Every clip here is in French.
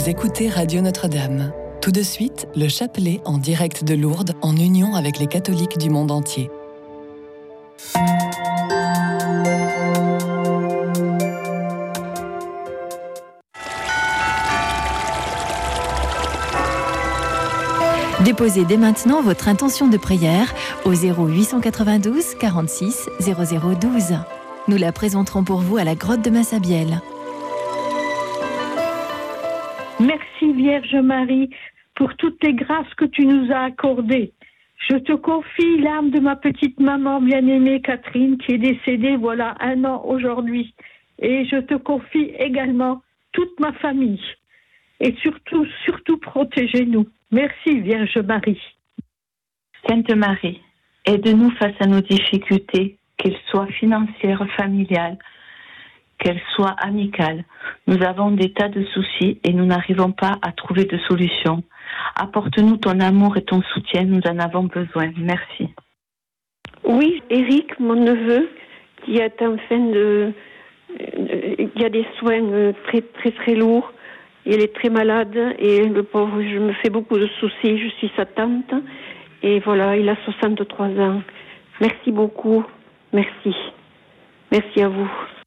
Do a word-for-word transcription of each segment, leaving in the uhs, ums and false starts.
Vous écoutez Radio Notre-Dame. Tout de suite, le chapelet en direct de Lourdes en union avec les catholiques du monde entier. Déposez dès maintenant votre intention de prière au zéro huit cent quatre-vingt-douze quarante-six zéro zéro douze. Nous la présenterons pour vous à la grotte de Massabielle. Merci Vierge Marie pour toutes les grâces que tu nous as accordées. Je te confie l'âme de ma petite maman bien-aimée Catherine qui est décédée voilà un an aujourd'hui. Et je te confie également toute ma famille. Et surtout, surtout protégez-nous. Merci Vierge Marie. Sainte Marie, aide-nous face à nos difficultés, qu'elles soient financières, familiales, qu'elles soient amicales. Nous avons des tas de soucis et nous n'arrivons pas à trouver de solution. Apporte-nous ton amour et ton soutien, nous en avons besoin. Merci. Oui, Eric, mon neveu, qui est en fin de... Il y a des soins très très très lourds. Il est très malade et le pauvre, je me fais beaucoup de soucis. Je suis sa tante et voilà, il a soixante-trois ans. Merci beaucoup. Merci. Merci à vous.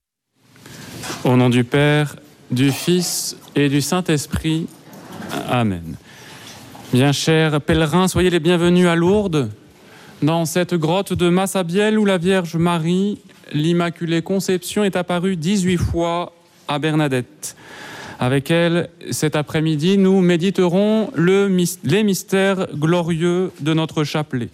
Au nom du Père, du Fils et du Saint-Esprit. Amen. Bien chers pèlerins, soyez les bienvenus à Lourdes, dans cette grotte de Massabielle où la Vierge Marie, l'Immaculée Conception, est apparue dix-huit fois à Bernadette. Avec elle, cet après-midi, nous méditerons le, les mystères glorieux de notre chapelet.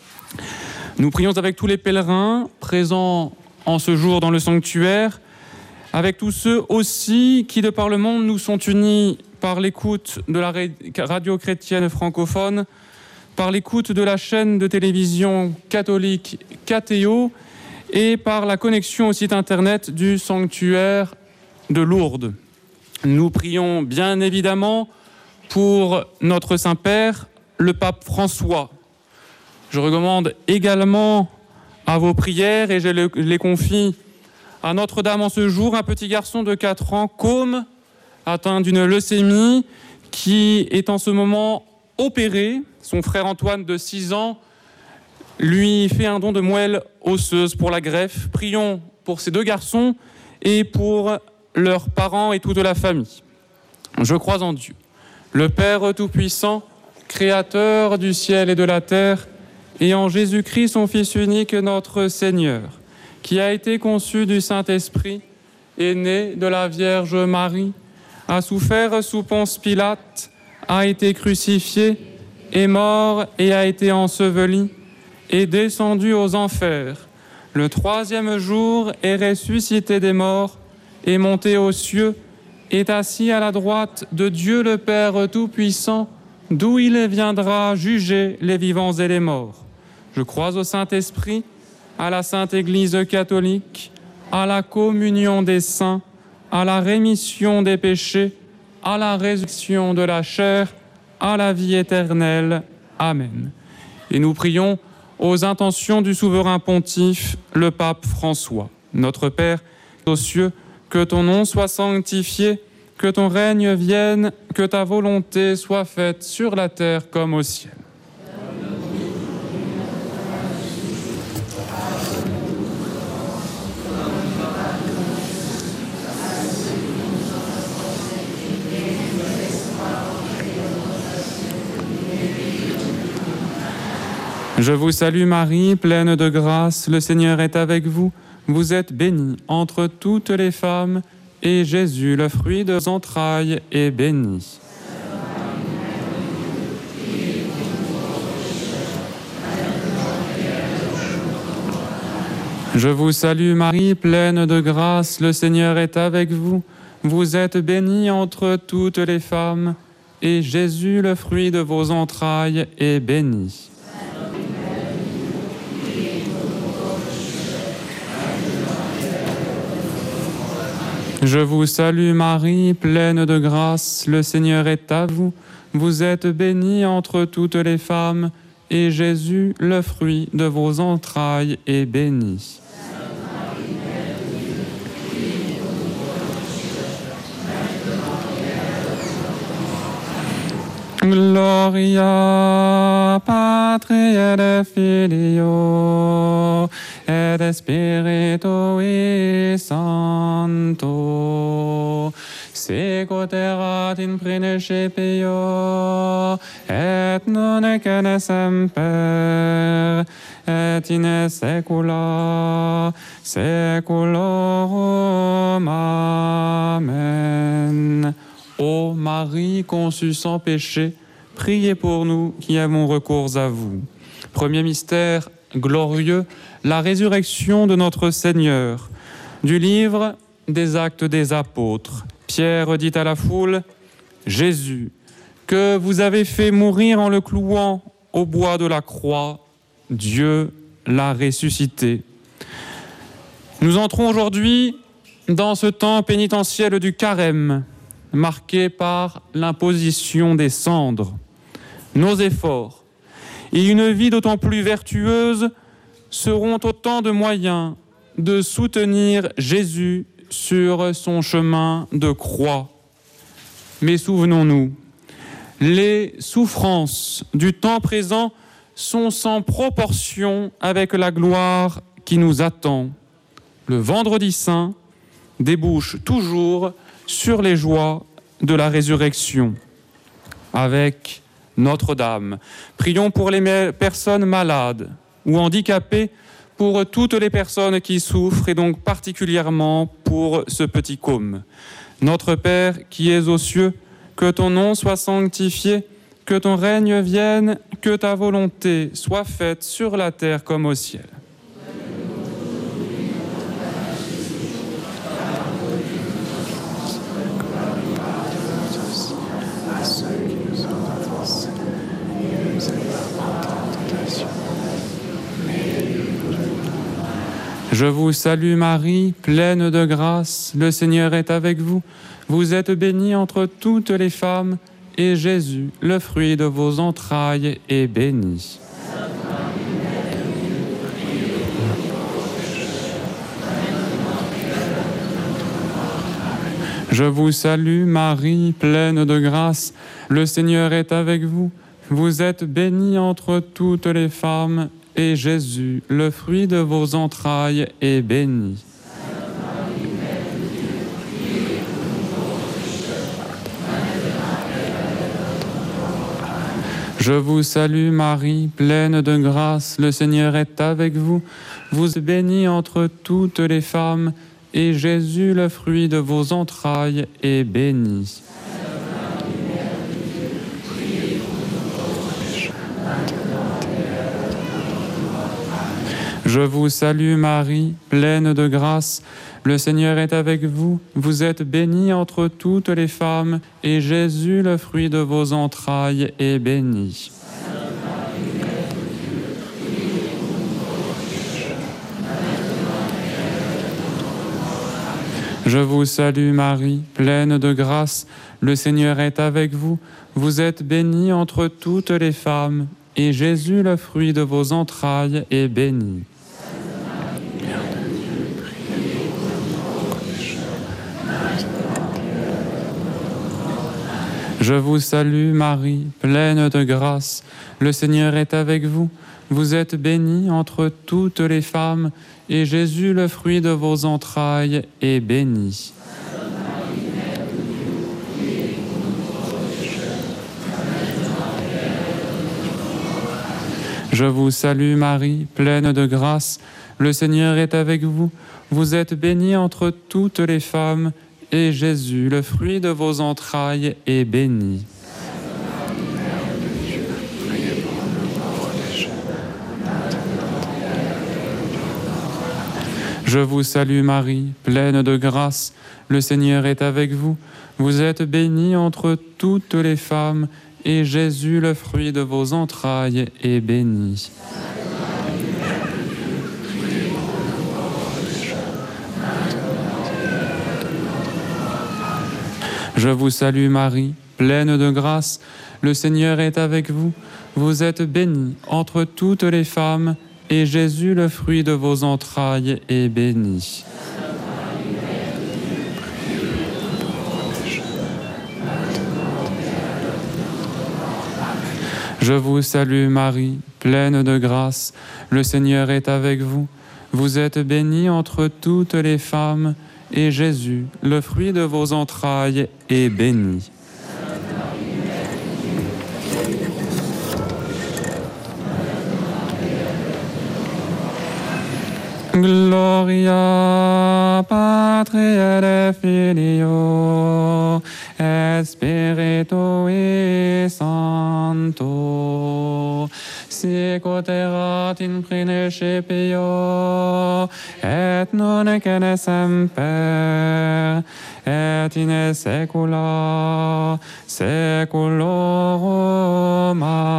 Nous prions avec tous les pèlerins présents en ce jour dans le sanctuaire, avec tous ceux aussi qui, de par le monde, nous sont unis par l'écoute de la radio chrétienne francophone, par l'écoute de la chaîne de télévision catholique Catéo et par la connexion au site internet du sanctuaire de Lourdes. Nous prions bien évidemment pour notre Saint-Père, le pape François. Je recommande également à vos prières, et je les confie à Notre-Dame en ce jour, un petit garçon de quatre ans, Côme, atteint d'une leucémie, qui est en ce moment opéré. Son frère Antoine, de six ans, lui fait un don de moelle osseuse pour la greffe. Prions pour ces deux garçons et pour leurs parents et toute la famille. Je crois en Dieu, le Père Tout-Puissant, Créateur du ciel et de la terre, et en Jésus-Christ, son Fils unique, notre Seigneur, qui a été conçu du Saint-Esprit, est né de la Vierge Marie, a souffert sous Ponce Pilate, a été crucifié, est mort et a été enseveli, est descendu aux enfers. Le troisième jour est ressuscité des morts, est monté aux cieux, est assis à la droite de Dieu le Père Tout-Puissant, d'où il viendra juger les vivants et les morts. Je crois au Saint-Esprit, à la Sainte Église catholique, à la communion des saints, à la rémission des péchés, à la résurrection de la chair, à la vie éternelle. Amen. Et nous prions aux intentions du souverain pontife, le pape François. Notre Père, aux cieux, que ton nom soit sanctifié, que ton règne vienne, que ta volonté soit faite sur la terre comme au ciel. Je vous salue Marie, pleine de grâce, le Seigneur est avec vous. Vous êtes bénie entre toutes les femmes, et Jésus, le fruit de vos entrailles, est béni. Je vous salue Marie, pleine de grâce, le Seigneur est avec vous. Vous êtes bénie entre toutes les femmes, et Jésus, le fruit de vos entrailles, est béni. Je vous salue Marie, pleine de grâce, le Seigneur est à vous. Vous êtes bénie entre toutes les femmes, et Jésus, le fruit de vos entrailles, est béni. Gloria Patri et Filio et Spiritui Sancto, sicut erat in principio et nunc et in semper et in saecula saeculorum. Amen. Ô Marie conçue sans péché, priez pour nous qui avons recours à vous. Premier mystère glorieux, la résurrection de notre Seigneur. Du livre des Actes des Apôtres, Pierre dit à la foule: Jésus, que vous avez fait mourir en le clouant au bois de la croix, Dieu l'a ressuscité. Nous entrons aujourd'hui dans ce temps pénitentiel du carême, marqué par l'imposition des cendres. Nos efforts et une vie d'autant plus vertueuse seront autant de moyens de soutenir Jésus sur son chemin de croix. Mais souvenons-nous, les souffrances du temps présent sont sans proportion avec la gloire qui nous attend. Le vendredi saint débouche toujours sur les joies de la résurrection. Avec Notre-Dame, prions pour les personnes malades ou handicapées, pour toutes les personnes qui souffrent et donc particulièrement pour ce petit côme. Notre Père qui es aux cieux, que ton nom soit sanctifié, que ton règne vienne, que ta volonté soit faite sur la terre comme au ciel. Je vous salue Marie, pleine de grâce, le Seigneur est avec vous. Vous êtes bénie entre toutes les femmes, et Jésus, le fruit de vos entrailles, est béni. Je vous salue Marie, pleine de grâce, le Seigneur est avec vous. Vous êtes bénie entre toutes les femmes, et Jésus, le fruit de vos entrailles, est béni. Je vous salue Marie, pleine de grâce, le Seigneur est avec vous. Vous êtes bénie entre toutes les femmes, et Jésus, le fruit de vos entrailles, est béni. Je vous salue Marie, pleine de grâce, le Seigneur est avec vous. Vous êtes bénie entre toutes les femmes, et Jésus, le fruit de vos entrailles, est béni. Je vous salue Marie, pleine de grâce, le Seigneur est avec vous. Vous êtes bénie entre toutes les femmes, et Jésus, le fruit de vos entrailles, est béni. Je vous salue Marie, pleine de grâce, le Seigneur est avec vous. Vous êtes bénie entre toutes les femmes, et Jésus, le fruit de vos entrailles, est béni. Je vous salue Marie, pleine de grâce, le Seigneur est avec vous. Vous êtes bénie entre toutes les femmes, et Jésus, le fruit de vos entrailles, est béni. Je vous salue Marie, pleine de grâce, le Seigneur est avec vous. Vous êtes bénie entre toutes les femmes, et Jésus, le fruit de vos entrailles, est béni. Je vous salue Marie, pleine de grâce, le Seigneur est avec vous. Vous êtes bénie entre toutes les femmes, et Jésus, le fruit de vos entrailles, est béni. Je vous salue Marie, pleine de grâce, le Seigneur est avec vous. Vous êtes bénie entre toutes les femmes, et Jésus, le fruit de vos entrailles, est béni. Gloria Patri et Filio et Spiritui Sancto, sic ut erat in principio et nunc et semper et in saecula saeculorum.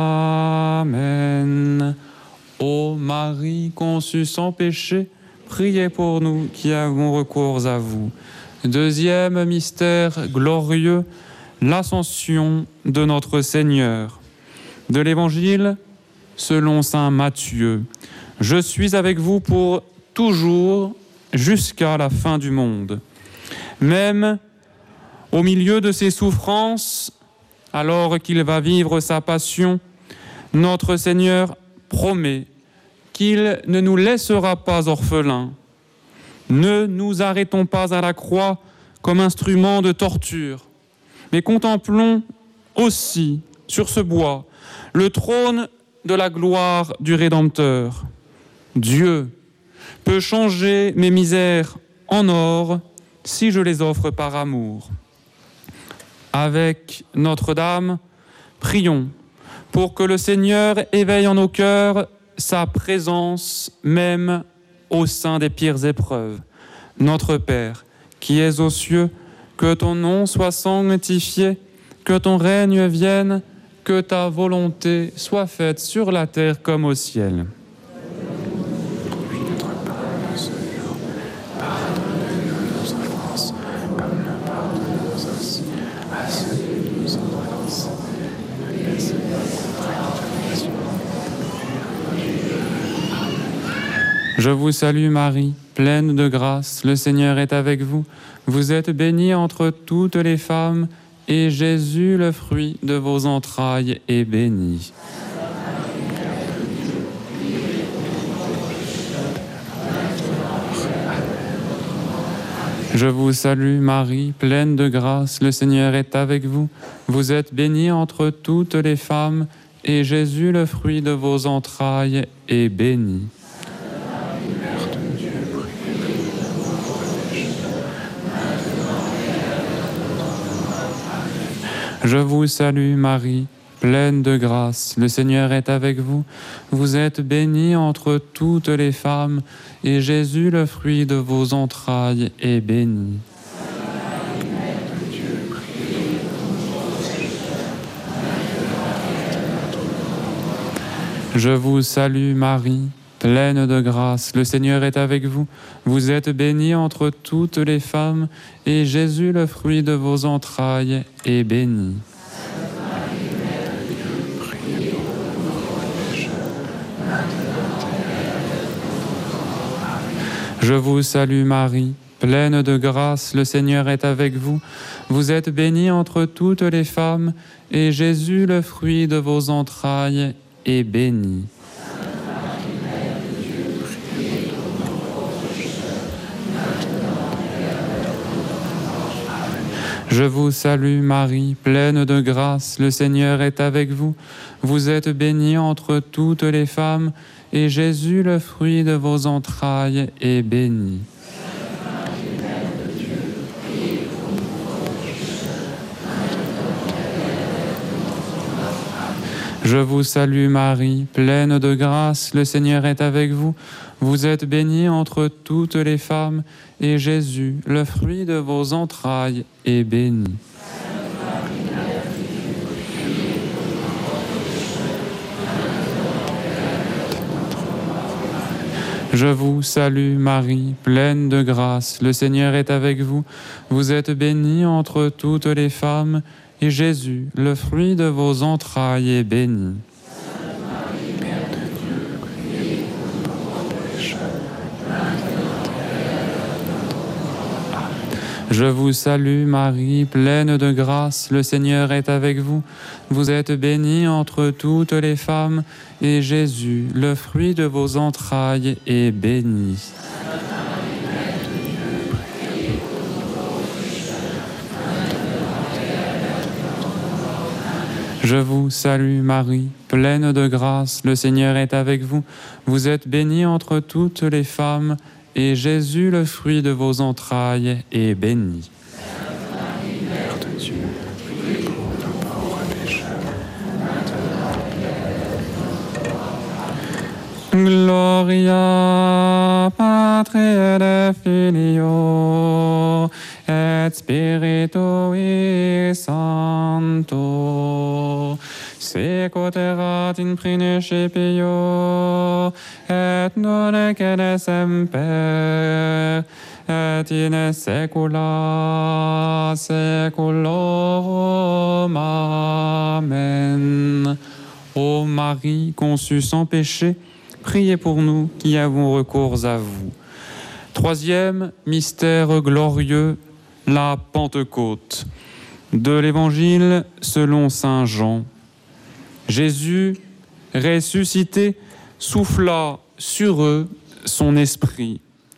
Amen. Ô Marie conçue sans péché, priez pour nous qui avons recours à vous. Deuxième mystère glorieux, l'ascension de notre Seigneur. De l'Évangile selon saint Matthieu. Je suis avec vous pour toujours jusqu'à la fin du monde. Même au milieu de ses souffrances, alors qu'il va vivre sa passion, notre Seigneur promet qu'il ne nous laissera pas orphelins. Ne nous arrêtons pas à la croix comme instrument de torture, mais contemplons aussi sur ce bois le trône de la gloire du Rédempteur. Dieu peut changer mes misères en or si je les offre par amour. Avec Notre-Dame, prions pour que le Seigneur éveille en nos cœurs sa présence même au sein des pires épreuves. Notre Père, qui es aux cieux, que ton nom soit sanctifié, que ton règne vienne, que ta volonté soit faite sur la terre comme au ciel. Je vous salue Marie, pleine de grâce, le Seigneur est avec vous. Vous êtes bénie entre toutes les femmes, et Jésus, le fruit de vos entrailles, est béni. Je vous salue Marie, pleine de grâce, le Seigneur est avec vous. Vous êtes bénie entre toutes les femmes, et Jésus, le fruit de vos entrailles, est béni. Je vous salue Marie, pleine de grâce, le Seigneur est avec vous. Vous êtes bénie entre toutes les femmes, et Jésus, le fruit de vos entrailles, est béni. Je vous salue Marie, pleine de grâce, le Seigneur est avec vous. Vous êtes bénie entre toutes les femmes, et Jésus, le fruit de vos entrailles, est béni. Je vous salue Marie, pleine de grâce, le Seigneur est avec vous. Vous êtes bénie entre toutes les femmes, et Jésus, le fruit de vos entrailles, est béni. Je vous salue Marie, pleine de grâce, le Seigneur est avec vous. Vous êtes bénie entre toutes les femmes, et Jésus, le fruit de vos entrailles, est béni. Je vous salue Marie, pleine de grâce, le Seigneur est avec vous. Vous êtes bénie entre toutes les femmes, et Jésus, le fruit de vos entrailles, est béni. Je vous salue Marie, pleine de grâce, le Seigneur est avec vous. Vous êtes bénie entre toutes les femmes, et Jésus, le fruit de vos entrailles, est béni. Je vous salue Marie, pleine de grâce, le Seigneur est avec vous. Vous êtes bénie entre toutes les femmes, et Jésus, le fruit de vos entrailles, est béni. Je vous salue Marie, pleine de grâce, le Seigneur est avec vous. Vous êtes bénie entre toutes les femmes, et Jésus, le fruit de vos entrailles, est béni. Mère de Dieu, priez pour nous pauvres pécheurs. Gloria Patri et Filio et Spiritui Sancto, sicut erat in principio et nunc et semper et in saecula saeculorum. Amen. Ô Marie conçue sans péché, priez pour nous qui avons recours à vous. Troisième mystère glorieux, la Pentecôte. De l'Évangile selon saint Jean. Jésus, ressuscité, souffla sur eux son esprit.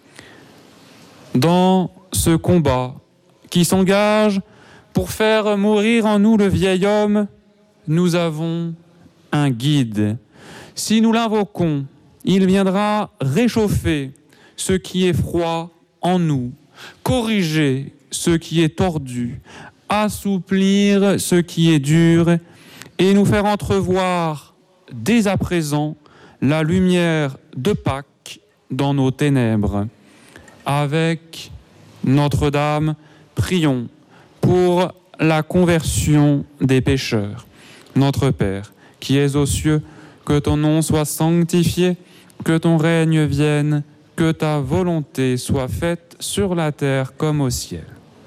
Dans ce combat qui s'engage pour faire mourir en nous le vieil homme, nous avons un guide. Si nous l'invoquons, il viendra réchauffer ce qui est froid en nous, corriger ce qui est tordu, assouplir ce qui est dur et nous faire entrevoir dès à présent la lumière de Pâques dans nos ténèbres. Avec Notre-Dame, prions pour la conversion des pécheurs. Notre Père, qui es aux cieux, que ton nom soit sanctifié, que ton règne vienne, que ta volonté soit faite sur la terre comme au ciel.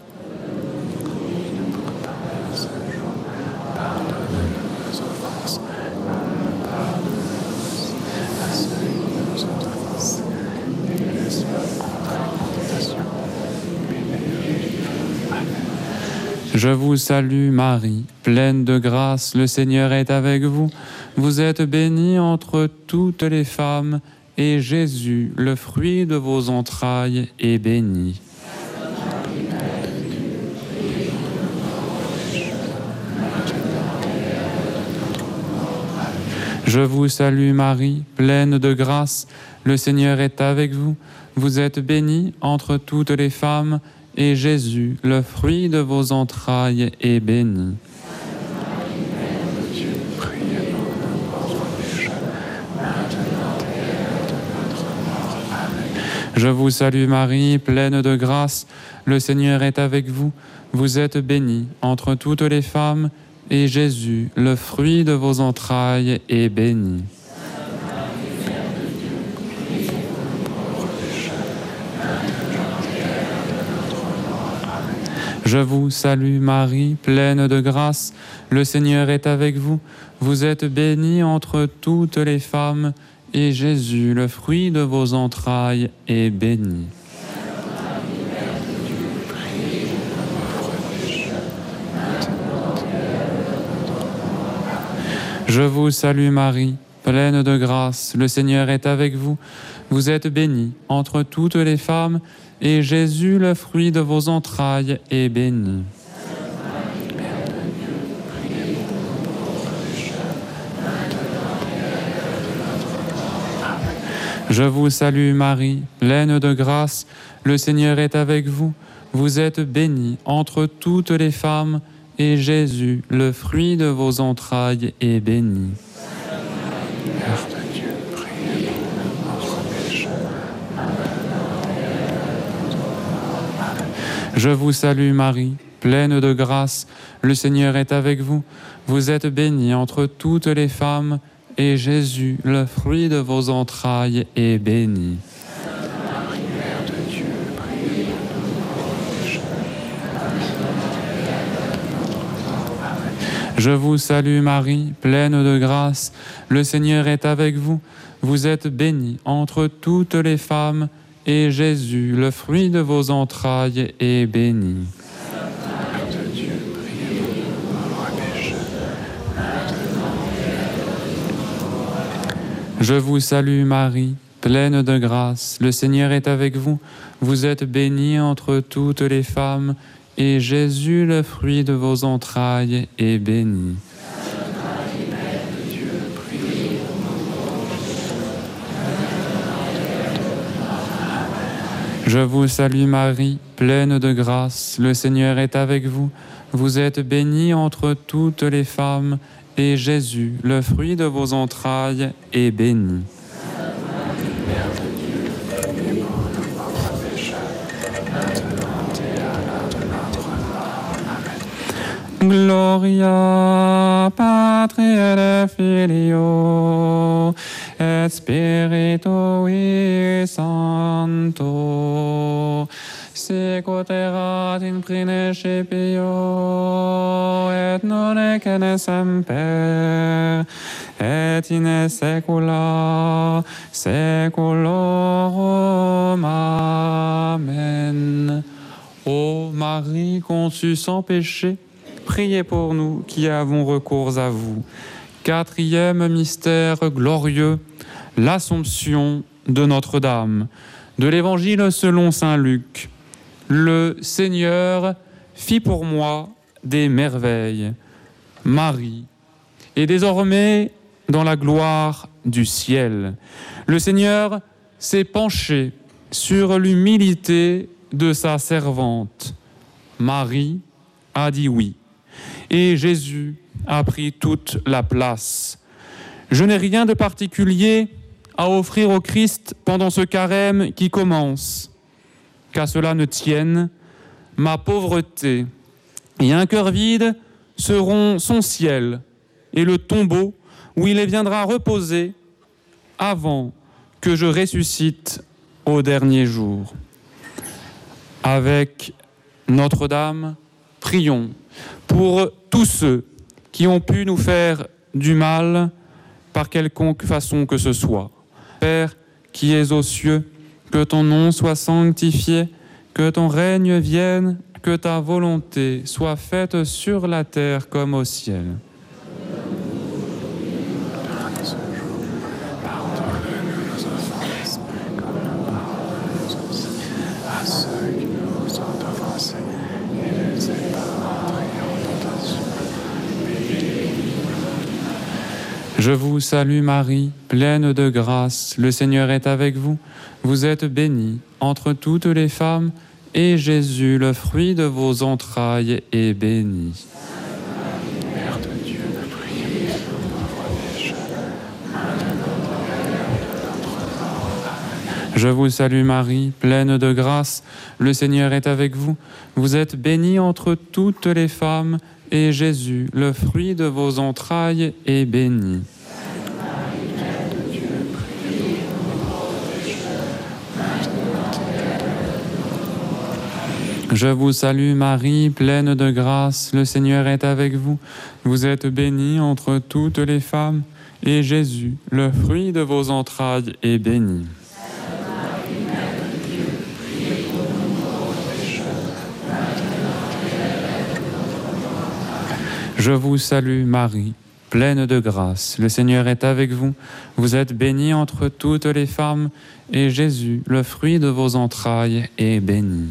Je vous salue Marie, pleine de grâce, le Seigneur est avec vous. Vous êtes bénie entre toutes les femmes, et Jésus, le fruit de vos entrailles, est béni. Je vous salue Marie, pleine de grâce, le Seigneur est avec vous. Vous êtes bénie entre toutes les femmes, et Jésus, le fruit de vos entrailles, est béni. Je vous salue Marie, pleine de grâce, le Seigneur est avec vous. Vous êtes bénie entre toutes les femmes, et Jésus, le fruit de vos entrailles, est béni. Je vous salue Marie, pleine de grâce, le Seigneur est avec vous. Vous êtes bénie entre toutes les femmes, et Jésus, le fruit de vos entrailles, est béni. Je vous salue Marie, pleine de grâce, le Seigneur est avec vous. Vous êtes bénie entre toutes les femmes, et Jésus, le fruit de vos entrailles, est béni. Je vous salue Marie, pleine de grâce, le Seigneur est avec vous. Vous êtes bénie entre toutes les femmes, et Jésus, le fruit de vos entrailles, est béni. Mère de Dieu, priez pour nous pauvres pécheurs. Je vous salue Marie, pleine de grâce, le Seigneur est avec vous. Vous êtes bénie entre toutes les femmes, et Jésus, le fruit de vos entrailles, est béni. Marie, Mère de Dieu, priez pour nous pauvres pécheurs. Je vous salue Marie, pleine de grâce, le Seigneur est avec vous. Vous êtes bénie entre toutes les femmes, et Jésus, le fruit de vos entrailles, est béni. Je vous salue Marie, pleine de grâce, le Seigneur est avec vous. Vous êtes bénie entre toutes les femmes, et Jésus, le fruit de vos entrailles, est béni. Je vous salue Marie, pleine de grâce, le Seigneur est avec vous. Vous êtes bénie entre toutes les femmes, et Jésus, le fruit de vos entrailles, est béni. Gloria Patri et Filio et Spiritui Sancto, sicut erat in principio et nunc et semper et in saecula saeculorum. Amen. Ô Marie conçue sans péché, priez pour nous qui avons recours à vous. Quatrième mystère glorieux, l'Assomption de Notre-Dame. De l'Évangile selon saint Luc. Le Seigneur fit pour moi des merveilles. Marie est désormais dans la gloire du ciel. Le Seigneur s'est penché sur l'humilité de sa servante. Marie a dit oui. Et Jésus a pris toute la place. Je n'ai rien de particulier à offrir au Christ pendant ce carême qui commence. Qu'à cela ne tienne, ma pauvreté et un cœur vide seront son ciel et le tombeau où il viendra reposer avant que je ressuscite au dernier jour. Avec Notre-Dame, prions pour tous ceux qui ont pu nous faire du mal par quelconque façon que ce soit. Père qui es aux cieux, que ton nom soit sanctifié, que ton règne vienne, que ta volonté soit faite sur la terre comme au ciel. Je vous salue Marie, pleine de grâce, le Seigneur est avec vous. Vous êtes bénie entre toutes les femmes, et Jésus, le fruit de vos entrailles, est béni. Mère de Dieu, priez pour nous pauvres pécheurs, maintenant et à l'heure de notre mort. Amen. Je vous salue Marie, pleine de grâce, le Seigneur est avec vous. Vous êtes bénie entre toutes les femmes, et Jésus, le fruit de vos entrailles, est béni. Je vous salue Marie, pleine de grâce, le Seigneur est avec vous. Vous êtes bénie entre toutes les femmes, et Jésus, le fruit de vos entrailles, est béni. Je vous salue Marie, pleine de grâce, le Seigneur est avec vous. Vous êtes bénie entre toutes les femmes, et Jésus, le fruit de vos entrailles, est béni.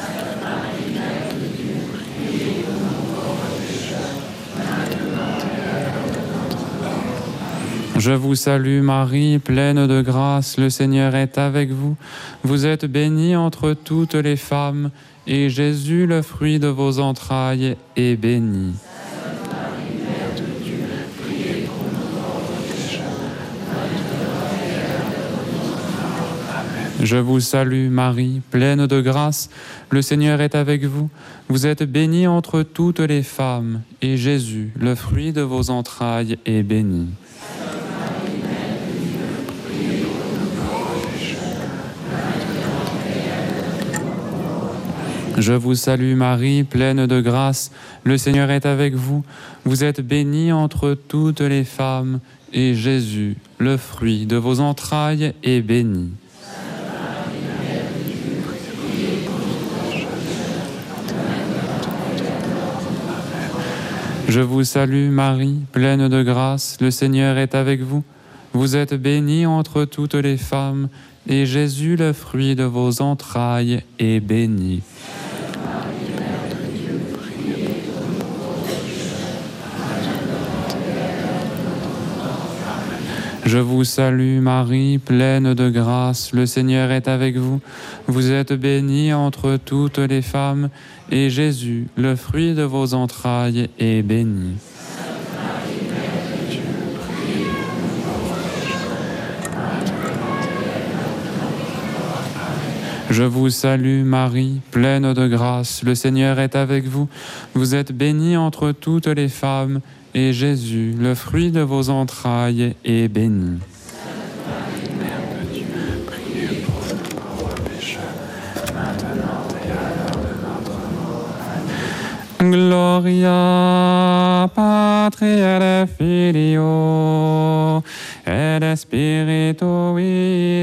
Je vous salue Marie, pleine de grâce, le Seigneur est avec vous. Vous êtes bénie entre toutes les femmes, et Jésus, le fruit de vos entrailles, est béni. Je vous salue Marie, pleine de grâce, le Seigneur est avec vous. Vous êtes bénie entre toutes les femmes, et Jésus, le fruit de vos entrailles, est béni. Je vous salue Marie, pleine de grâce, le Seigneur est avec vous. Vous êtes bénie entre toutes les femmes, et Jésus, le fruit de vos entrailles, est béni. Je vous salue Marie, pleine de grâce, le Seigneur est avec vous. Vous êtes bénie entre toutes les femmes, et Jésus, le fruit de vos entrailles, est béni. Je vous salue Marie, pleine de grâce, le Seigneur est avec vous. Vous êtes bénie entre toutes les femmes, et Jésus, le fruit de vos entrailles, est béni. Je vous salue Marie, pleine de grâce, le Seigneur est avec vous. Vous êtes bénie entre toutes les femmes, et Jésus, le fruit de vos entrailles, est béni. Mère de Dieu, priez pour nous pauvres pécheurs, maintenant et à l'heure de notre mort. Amen. Gloria Patri et Filio et Spiritui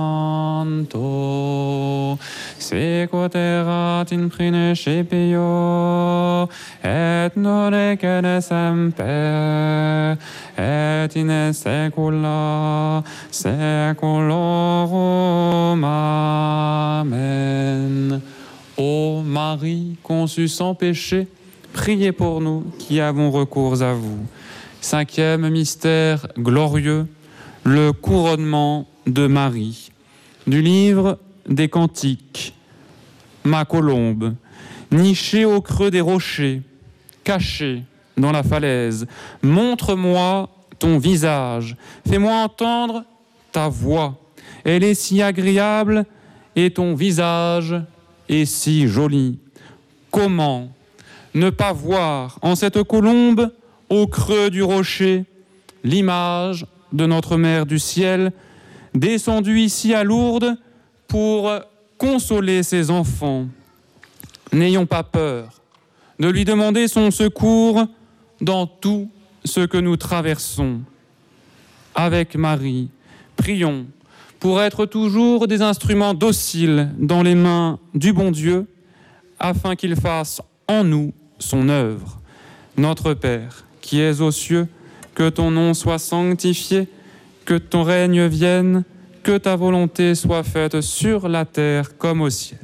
Sancto, sequoterat in principio et nunc et semper et in saecula saeculorum. Amen. Ô Marie, conçue sans péché, priez pour nous qui avons recours à vous. Cinquième mystère glorieux, le couronnement de Marie. Du livre des Cantiques. Ma colombe, nichée au creux des rochers, cachée dans la falaise, montre-moi ton visage, fais-moi entendre ta voix. Elle est si agréable et ton visage est si joli. Comment ne pas voir en cette colombe, au creux du rocher, l'image de notre Mère du ciel, descendue ici à Lourdes pour consoler ses enfants. N'ayons pas peur de lui demander son secours dans tout ce que nous traversons. Avec Marie, prions pour être toujours des instruments dociles dans les mains du bon Dieu, afin qu'il fasse en nous son œuvre. Notre Père, qui es aux cieux, que ton nom soit sanctifié, que ton règne vienne, que ta volonté soit faite sur la terre comme au ciel.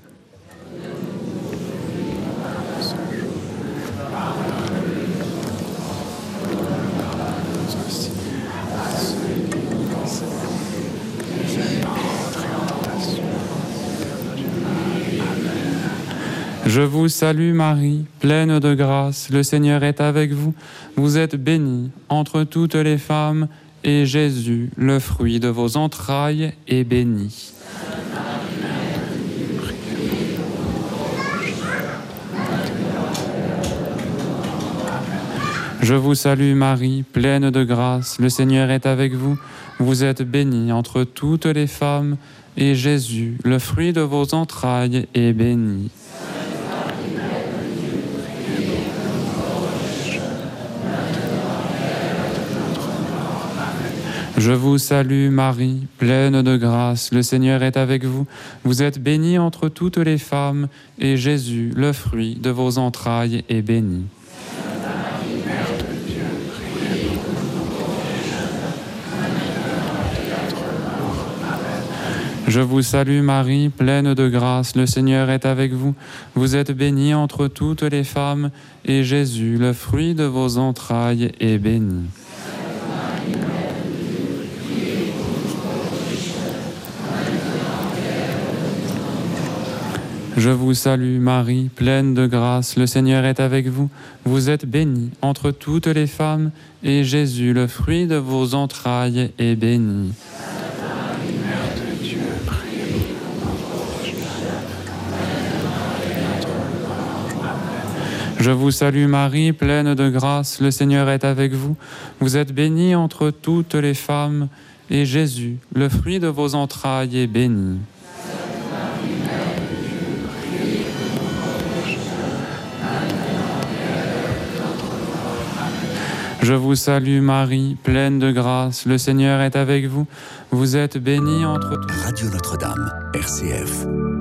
Je vous salue Marie, pleine de grâce, le Seigneur est avec vous. Vous êtes bénie entre toutes les femmes, et Jésus, le fruit de vos entrailles, est béni. Je vous salue Marie, pleine de grâce, le Seigneur est avec vous. Vous êtes bénie entre toutes les femmes, et Jésus, le fruit de vos entrailles, est béni. Je vous salue Marie, pleine de grâce, le Seigneur est avec vous. Vous êtes bénie entre toutes les femmes, et Jésus, le fruit de vos entrailles, est béni. Mère de Dieu, priez pour nous. Amen. Je vous salue Marie, pleine de grâce, le Seigneur est avec vous. Vous êtes bénie entre toutes les femmes, et Jésus, le fruit de vos entrailles, est béni. Je vous salue Marie, pleine de grâce, le Seigneur est avec vous. Vous êtes bénie entre toutes les femmes, et Jésus, le fruit de vos entrailles, est béni. Mère de Dieu, priez pour nous. Je vous salue Marie, pleine de grâce, le Seigneur est avec vous. Vous êtes bénie entre toutes les femmes, et Jésus, le fruit de vos entrailles, est béni. Je vous salue Marie, pleine de grâce, le Seigneur est avec vous. Vous êtes bénie entre toutes. Radio Notre-Dame, R C F.